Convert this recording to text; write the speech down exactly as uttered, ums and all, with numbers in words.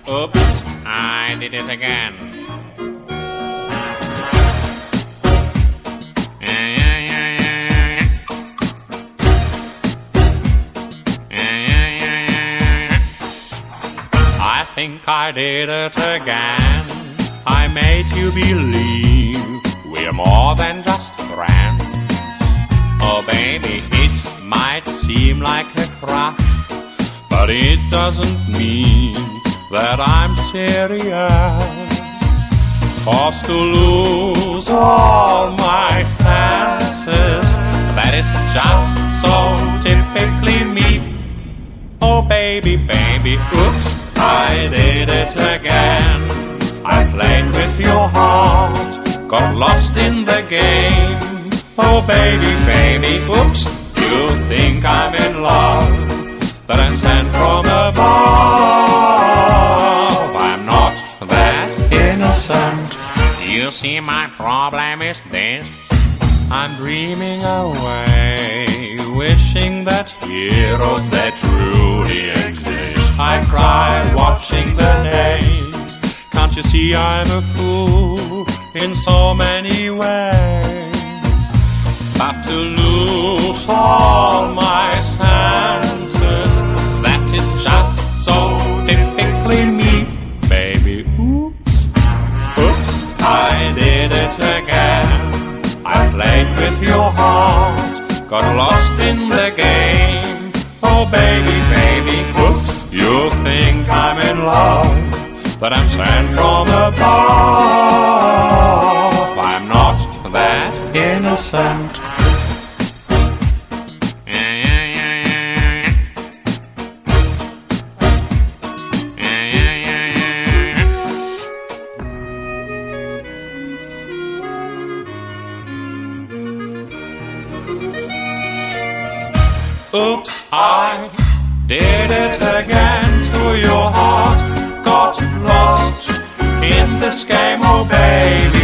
Oops, I did it again. I think I did it again. I made you believe we're more than just friends. Oh baby, it might seem like a crush, but it doesn't mean that I'm serious. Forced to lose all my senses, that is just so typically me. Oh baby, baby, oops, I did it again. I played with your heart, got lost in the game. Oh baby, baby, oops, you think I'm in love, that I'm sent from above. I'm not that innocent. You see, my problem is this: I'm dreaming away, wishing that heroes that truly exist. I cry watching the names. Can't you see I'm a fool in so many ways? But to lose all my senses, that is just so typically me. Baby, oops, oops, I did it again. I played with your heart, got lost in the game. Oh baby, baby, oops, you think I'm in love, that I'm sent from above. I'm not that innocent. Oops, I did it again to your heart. Got lost in this game, oh baby.